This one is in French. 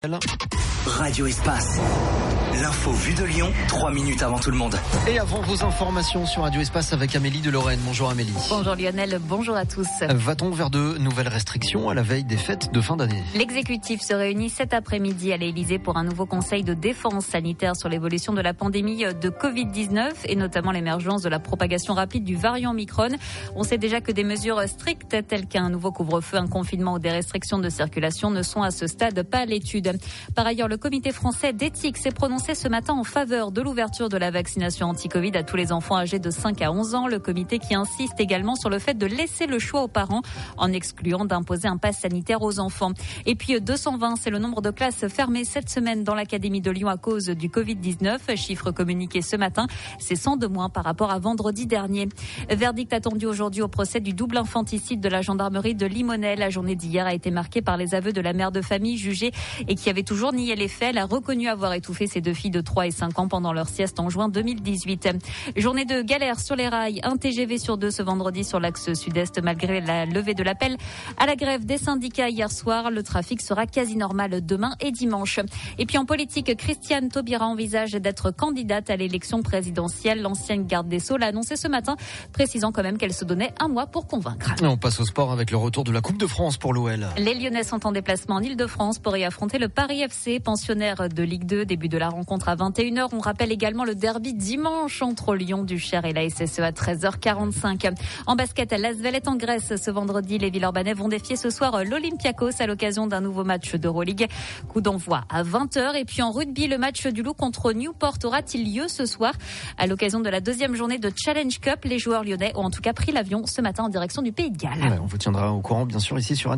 Radio Espace. L'info vue de Lyon, 3 minutes avant tout le monde. Et avant vos informations sur Radio Espace avec Amélie de Lorraine. Bonjour Amélie. Bonjour Lionel, bonjour à tous. Va-t-on vers de nouvelles restrictions à la veille des fêtes de fin d'année ? L'exécutif se réunit cet après-midi à l'Élysée pour un nouveau conseil de défense sanitaire sur l'évolution de la pandémie de Covid-19 et notamment l'émergence de la propagation rapide du variant Omicron. On sait déjà que des mesures strictes telles qu'un nouveau couvre-feu, un confinement ou des restrictions de circulation ne sont à ce stade pas à l'étude. Par ailleurs, le comité français d'éthique s'est prononcé ce matin en faveur de l'ouverture de la vaccination anti-Covid à tous les enfants âgés de 5 à 11 ans. Le comité qui insiste également sur le fait de laisser le choix aux parents en excluant d'imposer un pass sanitaire aux enfants. Et puis 220, c'est le nombre de classes fermées cette semaine dans l'Académie de Lyon à cause du Covid-19. Chiffre communiqué ce matin, c'est 100 de moins par rapport à vendredi dernier. Verdict attendu aujourd'hui au procès du double infanticide de la gendarmerie de Limonest. La journée d'hier a été marquée par les aveux de la mère de famille jugée et qui avait toujours nié les faits. Elle a reconnu avoir étouffé ses deux filles de 3 et 5 ans pendant leur sieste en juin 2018. Journée de galère sur les rails. Un TGV sur 2 ce vendredi sur l'axe sud-est malgré la levée de l'appel à la grève des syndicats hier soir. Le trafic sera quasi normal demain et dimanche. Et puis en politique, Christiane Taubira envisage d'être candidate à l'élection présidentielle. L'ancienne garde des Sceaux l'a annoncé ce matin, précisant quand même qu'elle se donnait un mois pour convaincre. Et on passe au sport avec le retour de la Coupe de France pour l'OL. Les Lyonnais sont en déplacement en Ile-de-France pour y affronter le Paris FC, pensionnaire de Ligue 2. Début de la rencontre à 21h. On rappelle également le derby dimanche entre Lyon du Cher et la SSE à 13h45. En basket, l'Asvel est en Grèce ce vendredi. Les Villeurbanais vont défier ce soir l'Olympiakos à l'occasion d'un nouveau match d'Euroleague. Coup d'envoi à 20h. Et puis en rugby, le match du Loup contre Newport aura-t-il lieu ce soir à l'occasion de la deuxième journée de Challenge Cup. Les joueurs lyonnais ont en tout cas pris l'avion ce matin en direction du Pays de Galles. On vous tiendra au courant bien sûr ici sur